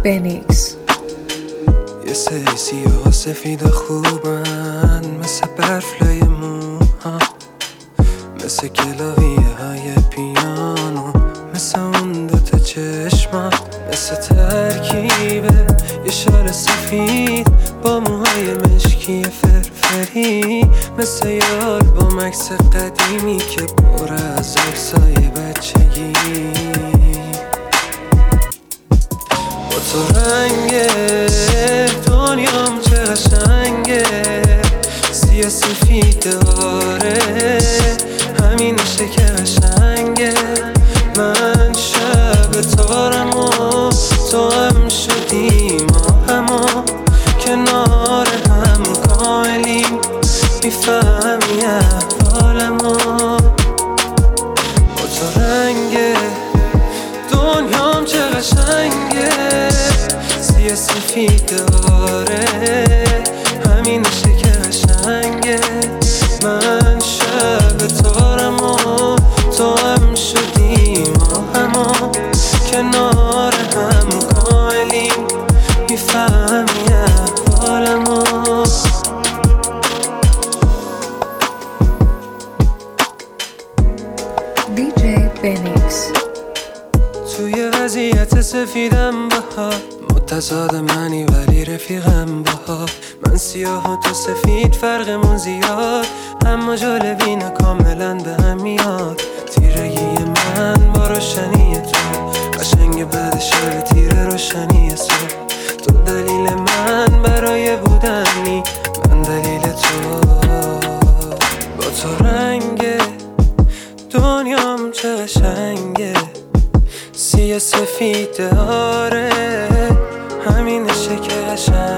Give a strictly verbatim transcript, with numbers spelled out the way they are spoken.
بنیکس. یه سری سیاه و سفید خوبن، مثل برفلای موها، مثل کلاویه های پیانو، مثل اون دوتا چشما، مثل ترکیب یه شال سفید با موهای مشکی فرفری، مثل یه آلبوم عکس قدیمی که پر از عکسای بچگی. با تو رنگ دنیام چه قشنگه، سیاه سفید داره همینشه که قشنگه. من شب تارم و تو هم شدیم و همو کنار هم کاملیم، میفهمی احوالمو. با تو رنگ دنیام چه قشنگه، سیاه سفید داره همینشه که قشنگه. من شب تارم و تو هم شدیم و همو کنار هم کاملیم، میفهمی احوالمو. دی جی بنیکس. توی وضعیت سفیدم بها، متضاد منی ولی رفیقم بها. من سیاه و تو سفید فرقمون زیاد، اما جالبینه کاملا به هم میاد. تیرگی من با روشنی تو، قشنگ بعد شب تیر روشنی صبح. تو دلیل من برای بودنی، من دلیل تو. با تو رنگ دنیام چه قشنگه، سیاه سفید داره همینشه که قشنگه.